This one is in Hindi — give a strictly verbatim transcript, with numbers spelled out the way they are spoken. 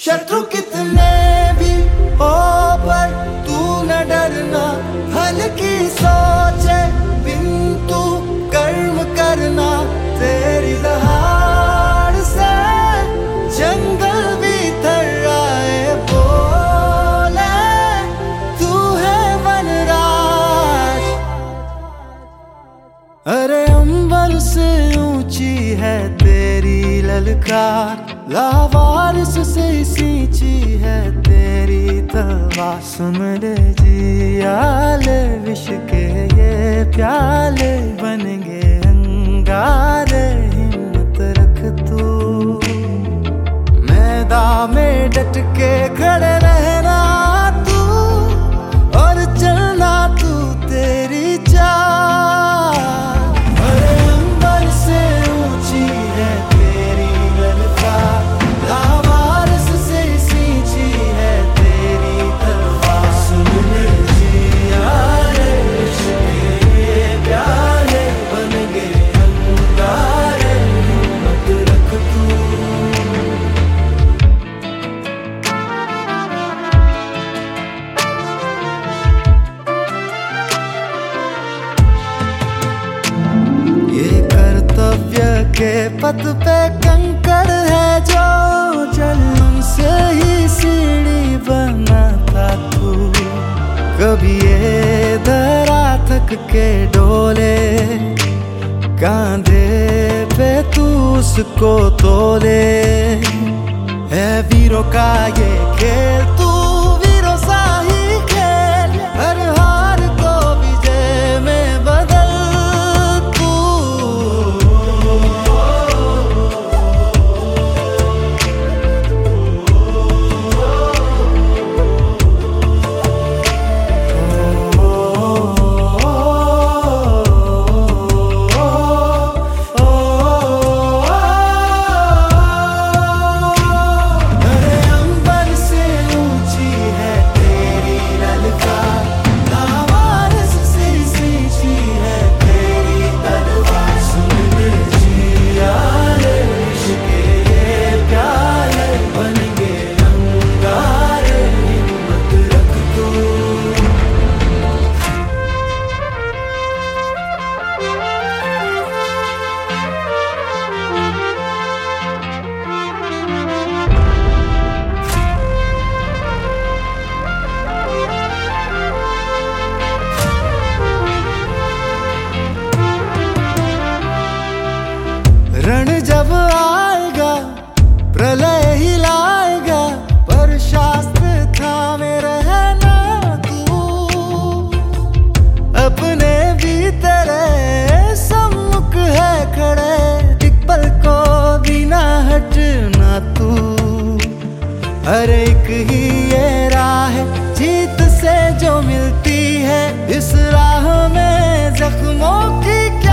शत्रु कितने भी हो पर तू न डरना, हल्की सोचे बिन तू कर्म करना। तेरी दहाड़ से जंगल भी थर्राए, बोले तू है वनराज। अरे अंबर से ऊंची है तेरी ललकार, लावारिस से सींची है तेरी तलवार। सुन ले जिया ले विष के ये प्याले, बनेंगे अंगारे हिम्मत रख तू। मैदान में डट के खड़े रहना तू, और चलना तू तेरी चाल। अरे अंबर से ऊंची है तेरी ललकार, लावारिस से सींची है तेरी तलवार। सुन ले जिया ले विष के ये प्याले, बनेंगे अंगारे हिम्मत रख तू। ये कर्तव्य के पथ पे कंकड़ है जो, जलन से ही सीढ़ी बनाता तू। कभी ये धरा थक के डोले, कांधे पे तू उसको तोले। है वीरों का ये खेल, तू वीरों सा ही खेल। हर हार को विजय में बदल तू। अरे अंबर से ऊंची है तेरी ललकार, लावारिस से सींची है तेरी तलवार। सुन ले जिया ले विष के ये प्याले, बनेंगे अंगारे हिम्मत रख तू। रण जब आएगा प्रलय ही लाएगा, पर शास्त्र थामे रहना तू। अपने भी तेरे सम्मुख है खड़े, एक पल को भी ना हटना तू। हर एक ही ये राह है जीत से जो मिलती है, इस राह में जख्मों की